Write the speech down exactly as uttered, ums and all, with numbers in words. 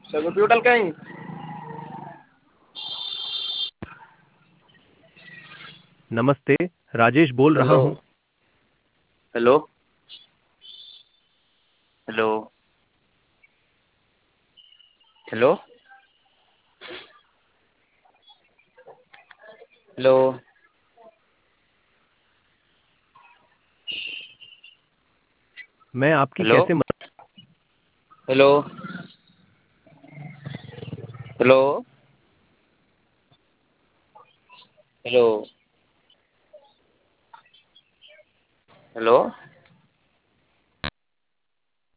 Computer कहीं। नमस्ते। राजेश बोल रहा हेलो। हूँ। हेलो। हेलो। हेलो। हेलो। मैं आपकी हेलो। कैसे मदद? हेलो। हेलो। हेलो। हेलो।